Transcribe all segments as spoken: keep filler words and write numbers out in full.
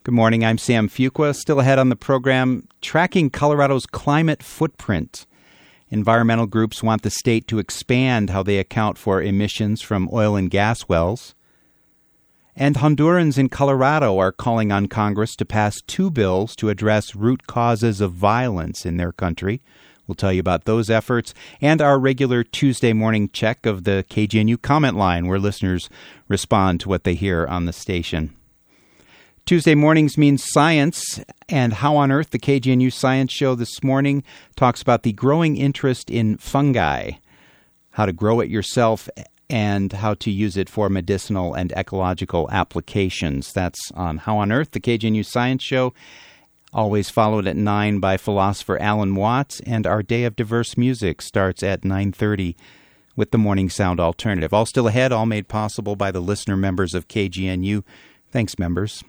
Good morning. I'm Sam Fuqua. Still ahead on the program, tracking Colorado's climate footprint. Environmental groups want the state to expand how they account for emissions from oil and gas wells. And Hondurans in Colorado are calling on Congress to pass two bills to address root causes of violence in their country. We'll tell you about those efforts and our regular Tuesday morning check of the K G N U comment line, where listeners respond to what they hear on the station. Tuesday mornings means science, and How on Earth, the K G N U Science Show this morning, talks about the growing interest in fungi, how to grow it yourself, and how to use it for medicinal and ecological applications. That's on How on Earth, the K G N U Science Show, always followed at nine by philosopher Alan Watts, and our Day of Diverse Music starts at nine thirty with the Morning Sound Alternative. All still ahead, all made possible by the listener members of K G N U. Thanks, members.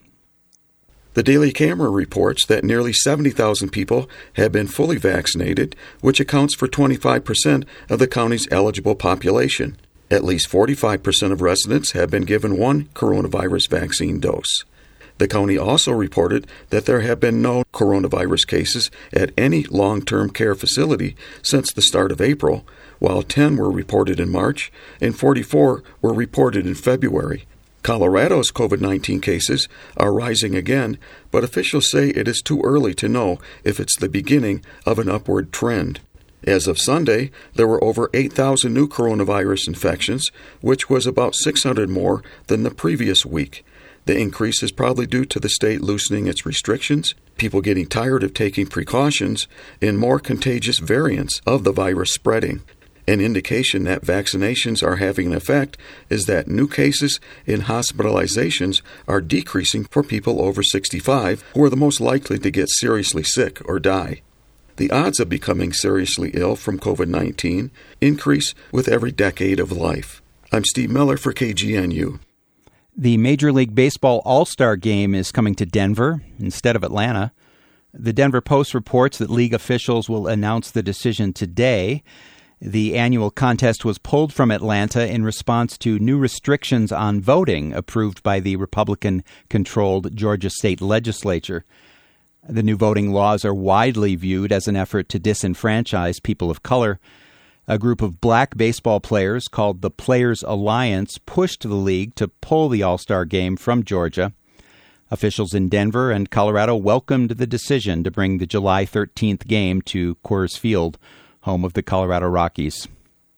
The Daily Camera reports that nearly seventy thousand people have been fully vaccinated, which accounts for twenty-five percent of the county's eligible population. At least forty-five percent of residents have been given one coronavirus vaccine dose. The county also reported that there have been no coronavirus cases at any long-term care facility since the start of April, while ten were reported in March and forty-four were reported in February. Colorado's COVID nineteen cases are rising again, but officials say it is too early to know if it's the beginning of an upward trend. As of Sunday, there were over eight thousand new coronavirus infections, which was about six hundred more than the previous week. The increase is probably due to the state loosening its restrictions, people getting tired of taking precautions, and more contagious variants of the virus spreading. An indication that vaccinations are having an effect is that new cases and hospitalizations are decreasing for people over sixty-five, who are the most likely to get seriously sick or die. The odds of becoming seriously ill from COVID nineteen increase with every decade of life. I'm Steve Miller for K G N U. The Major League Baseball All-Star Game is coming to Denver instead of Atlanta. The Denver Post reports that league officials will announce the decision today. The annual contest was pulled from Atlanta in response to new restrictions on voting approved by the Republican-controlled Georgia state legislature. The new voting laws are widely viewed as an effort to disenfranchise people of color. A group of black baseball players called the Players Alliance pushed the league to pull the All-Star Game from Georgia. Officials in Denver and Colorado welcomed the decision to bring the July thirteenth game to Coors Field, home of the Colorado Rockies.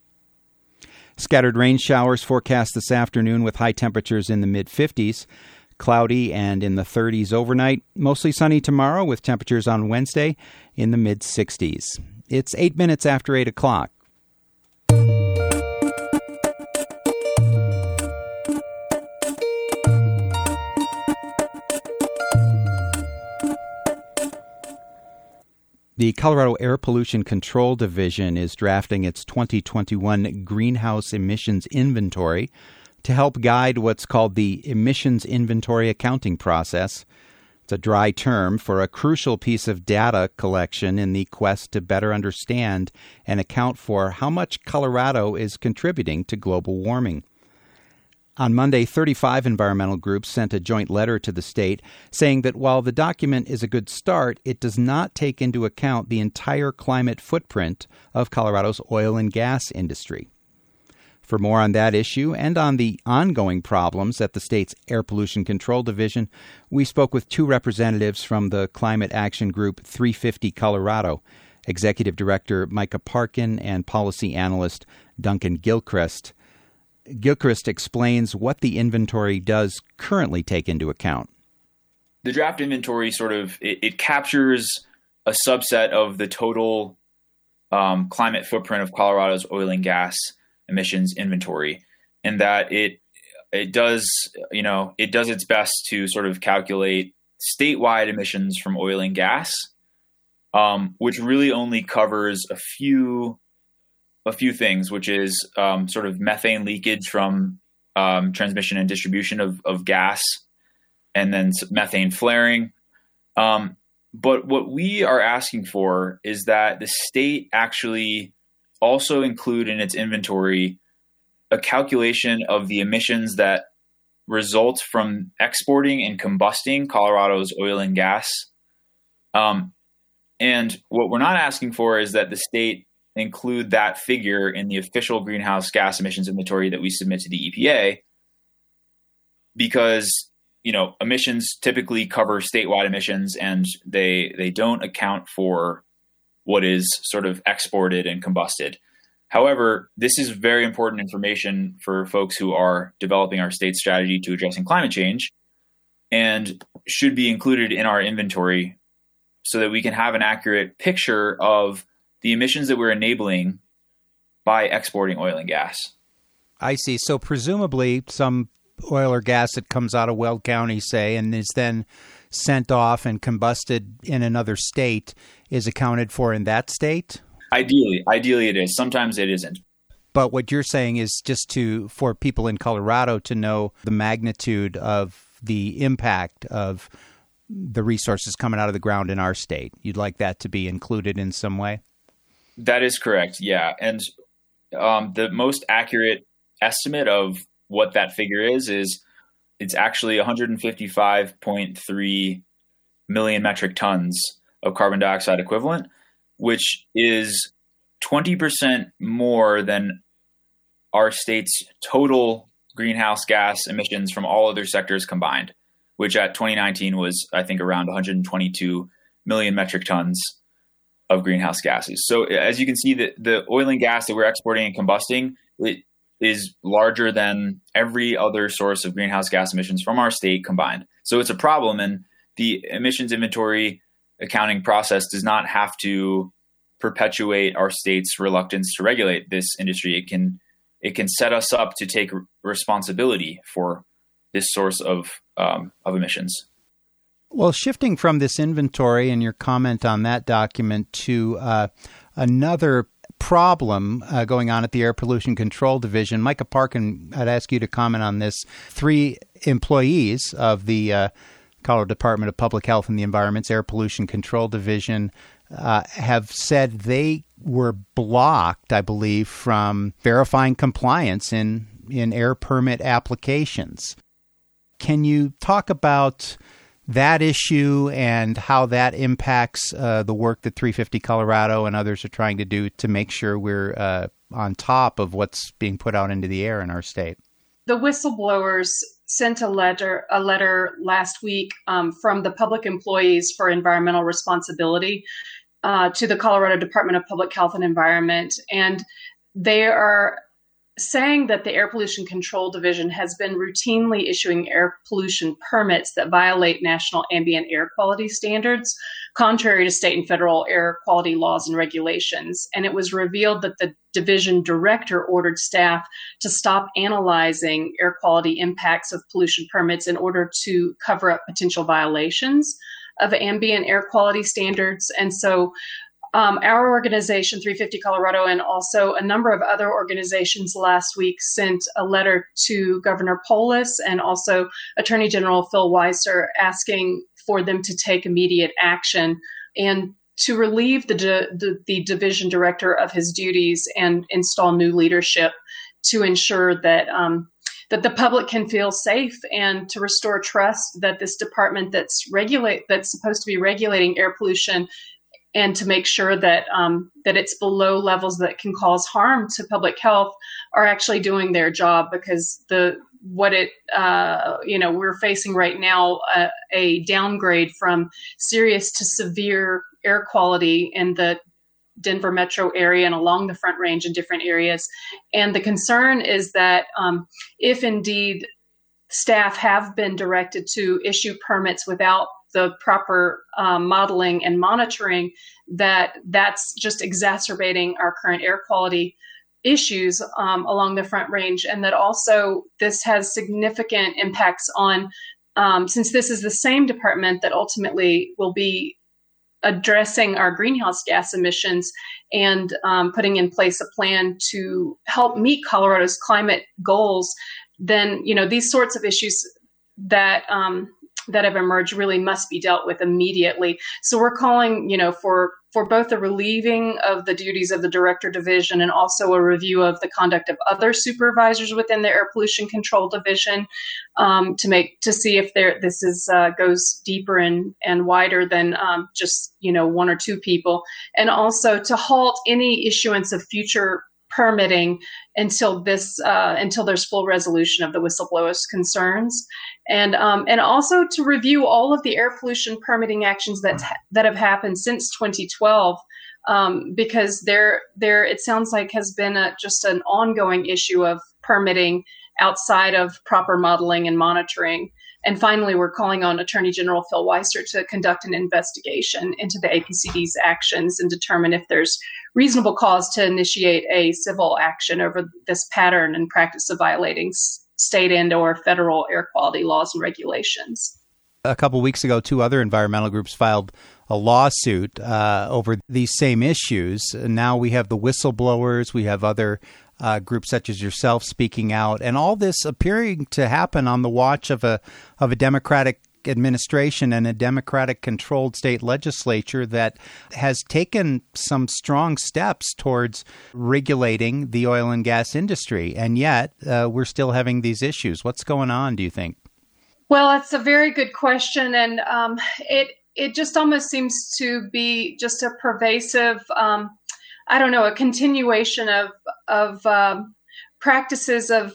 Scattered rain showers forecast this afternoon with high temperatures in the mid-fifties. Cloudy and in the thirties overnight. Mostly sunny tomorrow with temperatures on Wednesday in the mid-sixties. It's eight minutes after eight o'clock. The Colorado Air Pollution Control Division is drafting its twenty twenty-one greenhouse emissions inventory to help guide what's called the emissions inventory accounting process. It's a dry term for a crucial piece of data collection in the quest to better understand and account for how much Colorado is contributing to global warming. On Monday, thirty-five environmental groups sent a joint letter to the state saying that while the document is a good start, it does not take into account the entire climate footprint of Colorado's oil and gas industry. For more on that issue and on the ongoing problems at the state's Air Pollution Control Division, we spoke with two representatives from the climate action group three fifty Colorado, Executive Director Micah Parkin and Policy Analyst Duncan Gilchrist. Gilchrist explains what the inventory does currently take into account. The draft inventory sort of, it, it captures a subset of the total um, climate footprint of Colorado's oil and gas emissions inventory, and that it it does, you know, it does its best to sort of calculate statewide emissions from oil and gas, um, which really only covers a few a few things, which is um, sort of methane leakage from um, transmission and distribution of, of gas, and then methane flaring. Um, but what we are asking for is that the state actually also include in its inventory a calculation of the emissions that results from exporting and combusting Colorado's oil and gas. Um, and what we're not asking for is that the state include that figure in the official greenhouse gas emissions inventory that we submit to the E P A, because, you know, emissions typically cover statewide emissions, and they they don't account for what is sort of exported and combusted. However, this is very important information for folks who are developing our state strategy to addressing climate change, and should be included in our inventory so that we can have an accurate picture of the emissions that we're enabling by exporting oil and gas. I see. So presumably some oil or gas that comes out of Weld County, say, and is then sent off and combusted in another state is accounted for in that state? Ideally, ideally it is. Sometimes it isn't. But what you're saying is just to for people in Colorado to know the magnitude of the impact of the resources coming out of the ground in our state. You'd like that to be included in some way? That is correct, yeah. And um, the most accurate estimate of what that figure is, is it's actually one hundred fifty-five point three million metric tons of carbon dioxide equivalent, which is twenty percent more than our state's total greenhouse gas emissions from all other sectors combined, which at twenty nineteen was, I think, around one hundred twenty-two million metric tons of greenhouse gases. So as you can see, the, the oil and gas that we're exporting and combusting, it is larger than every other source of greenhouse gas emissions from our state combined. So it's a problem, and the emissions inventory accounting process does not have to perpetuate our state's reluctance to regulate this industry. It can it can set us up to take responsibility for this source of um, of emissions. Well, shifting from this inventory and your comment on that document to uh, another problem uh, going on at the Air Pollution Control Division, Micah Parkin, I'd ask you to comment on this. Three employees of the uh, Colorado Department of Public Health and the Environment's Air Pollution Control Division uh, have said they were blocked, I believe, from verifying compliance in, in air permit applications. Can you talk about that issue and how that impacts uh, the work that three fifty Colorado and others are trying to do to make sure we're uh, on top of what's being put out into the air in our state? The whistleblowers sent a letter a letter last week um, from the Public Employees for Environmental Responsibility uh, to the Colorado Department of Public Health and Environment. And they are saying that the Air Pollution Control Division has been routinely issuing air pollution permits that violate national ambient air quality standards, contrary to state and federal air quality laws and regulations. And it was revealed that the division director ordered staff to stop analyzing air quality impacts of pollution permits in order to cover up potential violations of ambient air quality standards. And so Um, our organization, three fifty Colorado, and also a number of other organizations last week sent a letter to Governor Polis and also Attorney General Phil Weiser asking for them to take immediate action and to relieve the, di- the, the division director of his duties and install new leadership to ensure that um, that the public can feel safe and to restore trust that this department that's regulate that's supposed to be regulating air pollution, and to make sure that um, that it's below levels that can cause harm to public health, are actually doing their job. Because the what it uh, you know we're facing right now uh, a downgrade from serious to severe air quality in the Denver metro area and along the Front Range in different areas. And the concern is that um, if indeed staff have been directed to issue permits without the proper uh, modeling and monitoring, that that's just exacerbating our current air quality issues um, along the Front Range. And that also this has significant impacts on, um, since this is the same department that ultimately will be addressing our greenhouse gas emissions and um, putting in place a plan to help meet Colorado's climate goals, then, you know, these sorts of issues that um, that have emerged really must be dealt with immediately. So we're calling, you know, for for both the relieving of the duties of the Director Division and also a review of the conduct of other supervisors within the Air Pollution Control Division um, to make to see if there this is uh, goes deeper and and wider than um, just, you know, one or two people, and also to halt any issuance of future permitting until this uh, until there's full resolution of the whistleblowers' concerns, and um, and also to review all of the air pollution permitting actions that that have happened since twenty twelve, um, because there there it sounds like has been a, just an ongoing issue of permitting outside of proper modeling and monitoring. And finally, we're calling on Attorney General Phil Weiser to conduct an investigation into the A P C D's actions and determine if there's reasonable cause to initiate a civil action over this pattern and practice of violating s- state and or federal air quality laws and regulations. A couple weeks ago, two other environmental groups filed a lawsuit uh, over these same issues. And now we have the whistleblowers, we have other Uh, groups such as yourself speaking out, and all this appearing to happen on the watch of a of a Democratic administration and a Democratic-controlled state legislature that has taken some strong steps towards regulating the oil and gas industry, and yet uh, we're still having these issues. What's going on, do you think? Well, that's a very good question, and um, it it just almost seems to be just a pervasive um, I don't know, a continuation of of um, practices of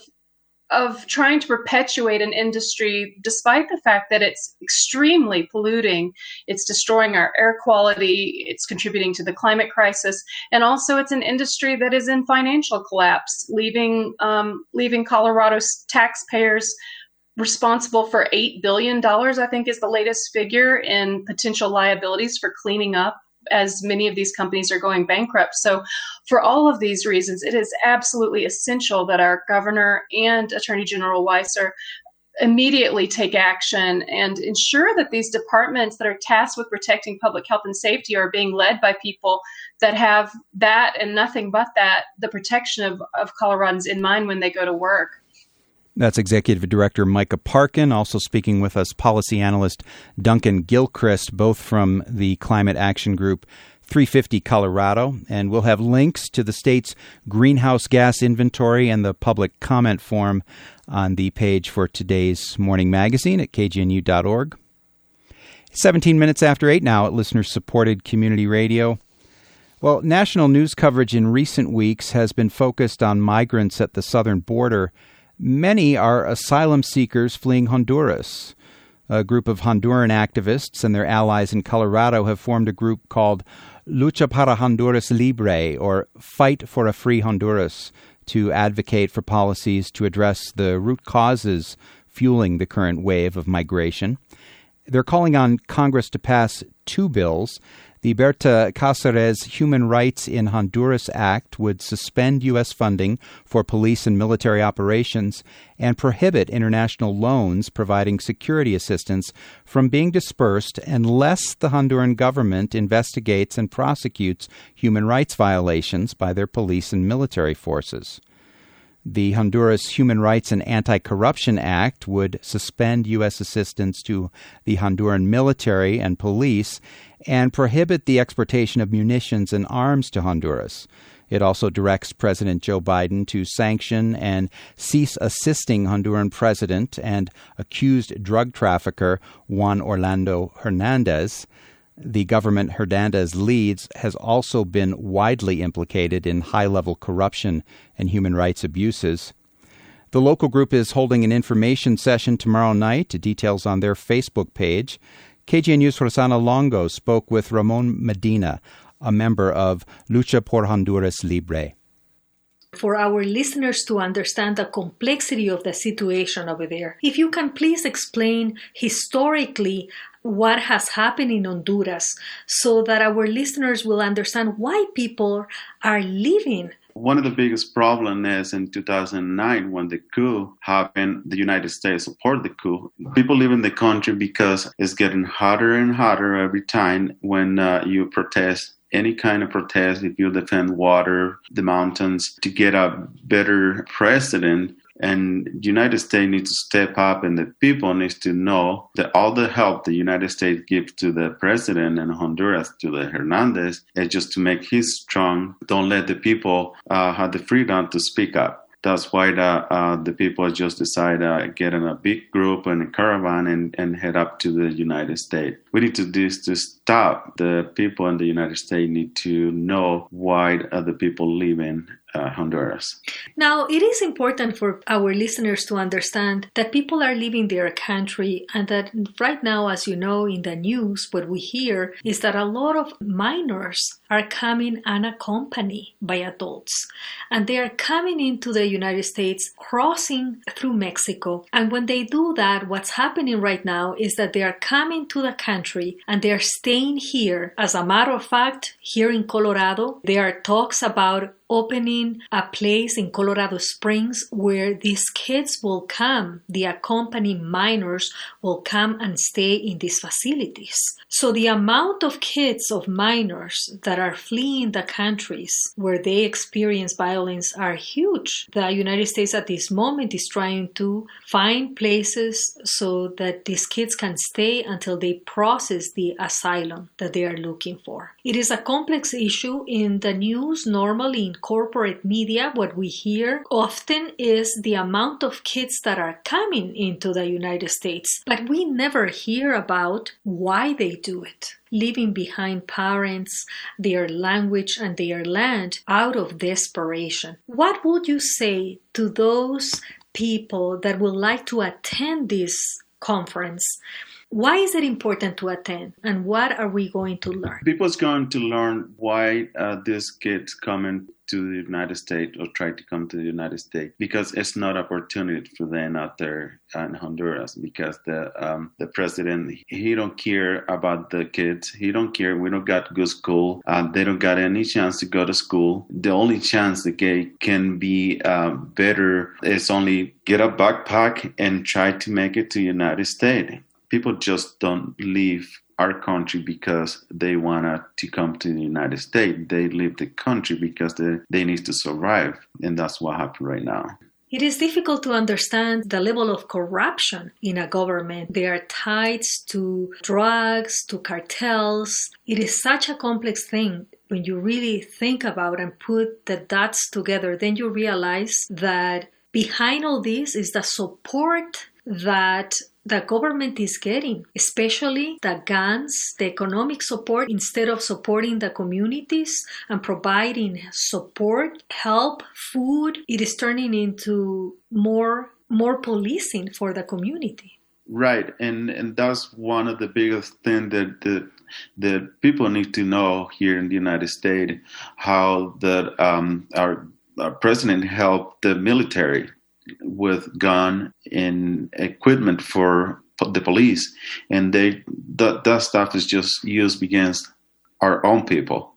of trying to perpetuate an industry, despite the fact that it's extremely polluting. It's destroying our air quality. It's contributing to the climate crisis, and also it's an industry that is in financial collapse, leaving um, leaving Colorado's taxpayers responsible for eight billion dollars, I think is the latest figure, in potential liabilities for cleaning up, as many of these companies are going bankrupt. So for all of these reasons, it is absolutely essential that our governor and Attorney General Weiser immediately take action and ensure that these departments that are tasked with protecting public health and safety are being led by people that have that and nothing but that, the protection of, of Coloradans in mind when they go to work. That's Executive Director Micah Parkin. Also speaking with us, policy analyst Duncan Gilchrist, both from the Climate Action Group three fifty Colorado. And we'll have links to the state's greenhouse gas inventory and the public comment form on the page for today's morning magazine at k g n u dot org. seventeen minutes after eight now at listener-supported community radio. Well, national news coverage in recent weeks has been focused on migrants at the southern border. Many are asylum seekers fleeing Honduras. A group of Honduran activists and their allies in Colorado have formed a group called Lucha para Honduras Libre, or Fight for a Free Honduras, to advocate for policies to address the root causes fueling the current wave of migration. They're calling on Congress to pass two bills. The Berta Cáceres Human Rights in Honduras Act would suspend U S funding for police and military operations and prohibit international loans providing security assistance from being dispersed unless the Honduran government investigates and prosecutes human rights violations by their police and military forces. The Honduras Human Rights and Anti-Corruption Act would suspend U S assistance to the Honduran military and police and prohibit the exportation of munitions and arms to Honduras. It also directs President Joe Biden to sanction and cease assisting Honduran President and accused drug trafficker Juan Orlando Hernandez. The government Hernandez leads has also been widely implicated in high-level corruption and human rights abuses. The local group is holding an information session tomorrow night. Details on their Facebook page. K G N U's Rosana Longo spoke with Ramon Medina, a member of Lucha por Honduras Libre. For our listeners to understand the complexity of the situation over there, if you can please explain historically what has happened in Honduras so that our listeners will understand why people are leaving. One of the biggest problems is in two thousand nine when the coup happened, the United States supported the coup. People leave in the country because it's getting hotter and hotter every time when uh, you protest. Any kind of protest, if you defend water, the mountains, to get a better president. And the United States needs to step up, and the people need to know that all the help the United States gives to the president in Honduras, to the Hernandez, is just to make him strong. Don't let the people uh, have the freedom to speak up. That's why the, uh, the people just decide to uh, get in a big group and a caravan and, and head up to the United States. We need to do this to stop. The people in the United States need to know why other people live in uh, Honduras. Now, it is important for our listeners to understand that people are leaving their country, and that right now, as you know, in the news, what we hear is that a lot of minors are coming unaccompanied by adults, and they are coming into the United States, crossing through Mexico. And when they do that, what's happening right now is that they are coming to the country and they are staying here. As a matter of fact, here in Colorado, there are talks about opening a place in Colorado Springs where these kids will come, the accompanying minors will come and stay in these facilities. So the amount of kids, of minors that are fleeing the countries where they experience violence are huge. The United States at this moment is trying to find places so that these kids can stay until they process the asylum that they are looking for. It is a complex issue. In the news, normally in corporate media, what we hear often is the amount of kids that are coming into the United States, but we never hear about why they do it, leaving behind parents, their language, and their land out of desperation. What would you say to those people that would like to attend this conference? Why is it important to attend, and what are we going to learn? People's going to learn why uh, these kids coming to the United States or try to come to the United States, because it's not opportunity for them out there in Honduras, because the um, the president, he don't care about the kids. He don't care. We don't got good school. Uh, they don't got any chance to go to school. The only chance the kid can be uh, better is only get a backpack and try to make it to the United States. People just don't leave our country because they want to come to the United States. They leave the country because they, they need to survive. And that's what happened right now. It is difficult to understand the level of corruption in a government. There are ties to drugs, to cartels. It is such a complex thing. When you really think about and put the dots together, then you realize that behind all this is the support that the government is getting, especially the guns, the economic support. Instead of supporting the communities and providing support, help, food, it is turning into more more policing for the community. Right, and and that's one of the biggest things that the the people need to know here in the United States, how that um, our, our president helped the military with gun and equipment for the police, and they that, that stuff is just used against our own people.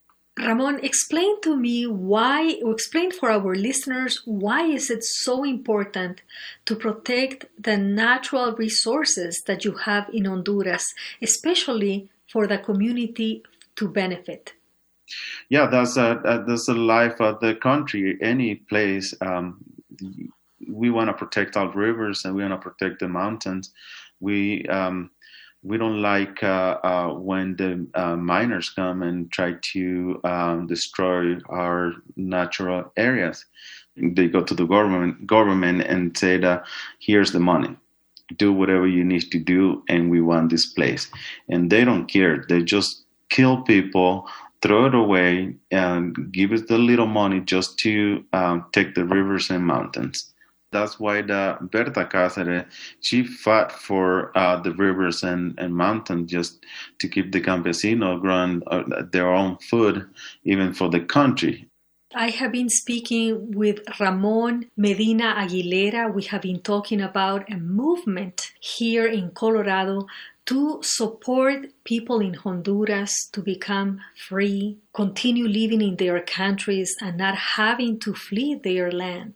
Ramon, explain to me why, or explain for our listeners, why is it so important to protect the natural resources that you have in Honduras, especially for the community to benefit? Yeah, that's a, that's the life of the country, any place. Um, we want to protect our rivers and we want to protect the mountains. We um, we don't like uh, uh, when the uh, miners come and try to um, destroy our natural areas. They go to the government government and say that here's the money, do whatever you need to do, and we want this place. And they don't care. They just kill people, throw it away, and give us the little money just to um, take the rivers and mountains. That's why the Berta Cáceres, she fought for uh, the rivers and, and mountains just to keep the campesino growing uh, their own food, even for the country. I have been speaking with Ramon Medina Aguilera. We have been talking about a movement here in Colorado to support people in Honduras to become free, continue living in their countries and not having to flee their land.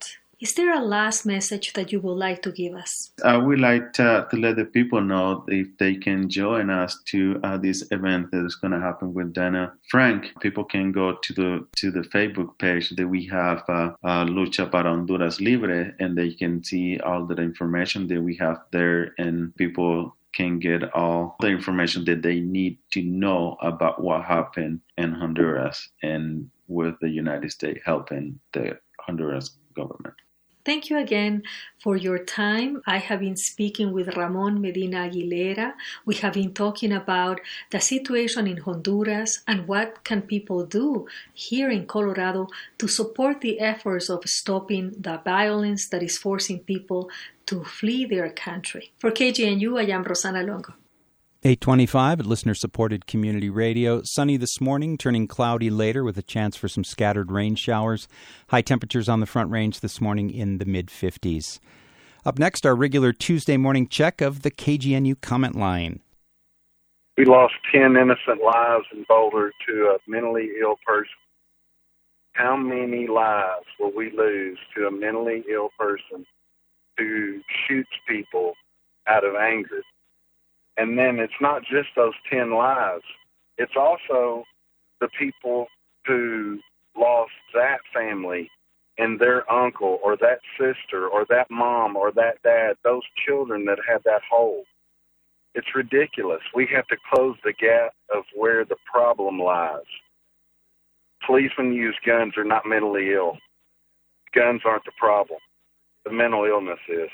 Is there a last message that you would like to give us? I would like to, to let the people know if they can join us to uh, this event that is going to happen with Dana Frank. People can go to the to the Facebook page that we have, uh, uh, Lucha para Honduras Libre, and they can see all the information that we have there, and people can get all the information that they need to know about what happened in Honduras and with the United States helping the Honduras government. Thank you again for your time. I have been speaking with Ramon Medina Aguilera. We have been talking about the situation in Honduras and what can people do here in Colorado to support the efforts of stopping the violence that is forcing people to flee their country. For K G N U, I am Rosana Longo. eight twenty-five at listener-supported community radio. Sunny this morning, turning cloudy later with a chance for some scattered rain showers. High temperatures on the Front Range this morning in the mid-fifties. Up next, our regular Tuesday morning check of the K G N U comment line. We lost ten innocent lives in Boulder to a mentally ill person. How many lives will we lose to a mentally ill person who shoots people out of anger? And then it's not just those ten lives. It's also the people who lost that family and their uncle or that sister or that mom or that dad, those children that had that hole. It's ridiculous. We have to close the gap of where the problem lies. Policemen use guns are not mentally ill. Guns aren't the problem. The mental illness is.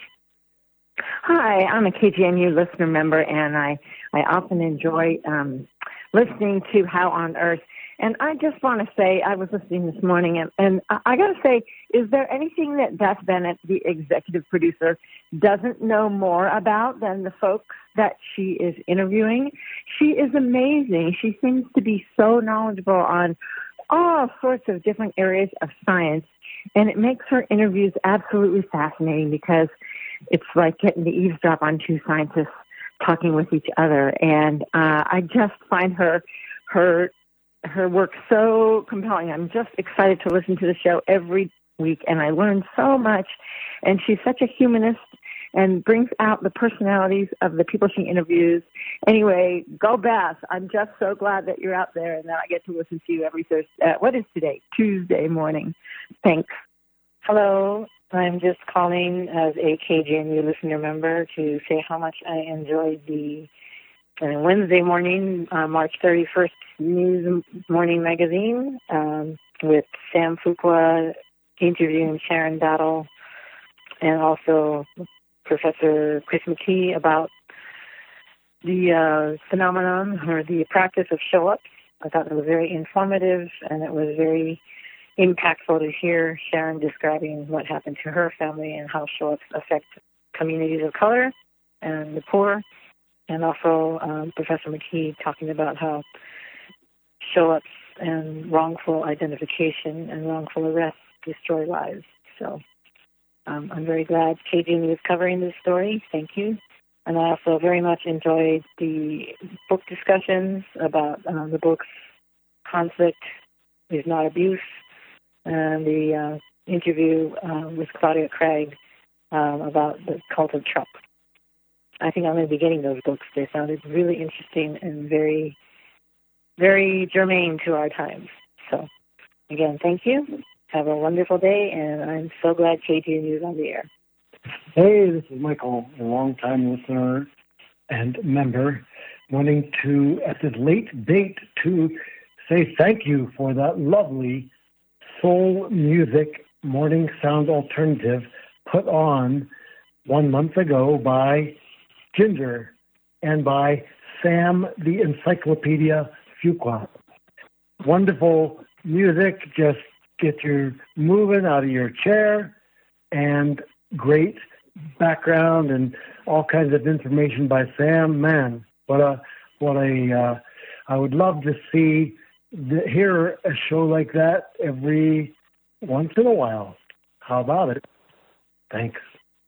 Hi, I'm a K G N U listener member, and I, I often enjoy um, listening to How on Earth. And I just want to say, I was listening this morning, and, and I, I got to say, is there anything that Beth Bennett, the executive producer, doesn't know more about than the folks that she is interviewing? She is amazing. She seems to be so knowledgeable on all sorts of different areas of science, and it makes her interviews absolutely fascinating because it's like getting to eavesdrop on two scientists talking with each other. And uh, I just find her her her work so compelling. I'm just excited to listen to the show every week, and I learn so much. And she's such a humanist and brings out the personalities of the people she interviews. Anyway, go Beth. I'm just so glad that you're out there and that I get to listen to you every Thursday. Uh, what is today? Tuesday morning. Thanks. Hello. I'm just calling as a K G N U listener member to say how much I enjoyed the uh, Wednesday morning, uh, March thirty-first News Morning Magazine um, with Sam Fuqua interviewing Sharon Battle and also Professor Chris McKee about the uh, phenomenon or the practice of show-ups. I thought it was very informative, and it was very impactful to hear Sharon describing what happened to her family and how show-ups affect communities of color and the poor, and also um, Professor McKee talking about how show-ups and wrongful identification and wrongful arrests destroy lives. So um, I'm very glad K G N U is covering this story. Thank you. And I also very much enjoyed the book discussions about um, the book's Conflict is Not Abuse, and the uh, interview uh, with Claudia Craig um, about the cult of Trump. I think I'm going to be getting those books. They sounded really interesting and very, very germane to our times. So, again, thank you. Have a wonderful day, and I'm so glad K G N U is on the air. Hey, this is Michael, a longtime listener and member, wanting to, at this late date, to say thank you for that lovely soul music morning sound alternative put on one month ago by Ginger and by Sam the Encyclopedia Fuqua. Wonderful music, just get you moving out of your chair, and great background and all kinds of information by Sam. Man, what a what a uh, I would love to see the, hear a show like that every once in a while. How about it? Thanks.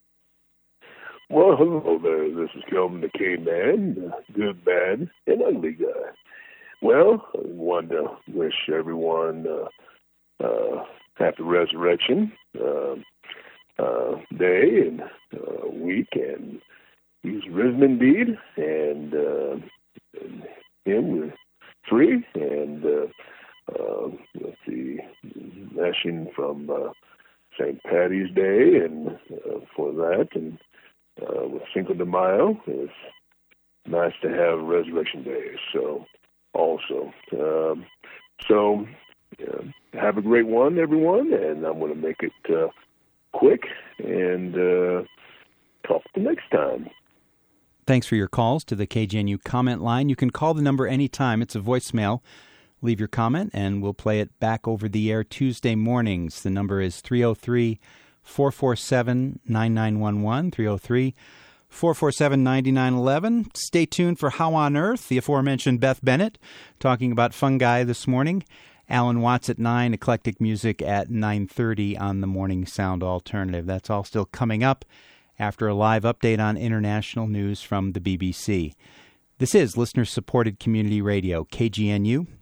Well, hello there. This is Kelvin the K-Man, good, bad, and ugly guy. Well, I wanted to wish everyone uh, uh, happy resurrection. Uh, uh, day and uh, week, and he's risen indeed, and, uh, and him we're free, and uh, uh, let's see, mashing from uh, Saint Patty's Day, and uh, for that, and uh, with Cinco de Mayo, it's nice to have Resurrection Day. So, also, um, so uh, have a great one, everyone, and I'm going to make it uh, quick and uh, talk to you next time. Thanks for your calls to the K G N U comment line. You can call the number anytime. It's a voicemail. Leave your comment, and we'll play it back over the air Tuesday mornings. The number is three oh three, four four seven, nine nine one one, three oh three, four four seven, nine nine one one. Stay tuned for How on Earth, the aforementioned Beth Bennett, talking about fungi this morning. Alan Watts at nine, eclectic music at nine thirty on the Morning Sound Alternative. That's all still coming up after a live update on international news from the B B C. This is listener-supported community radio, K G N U,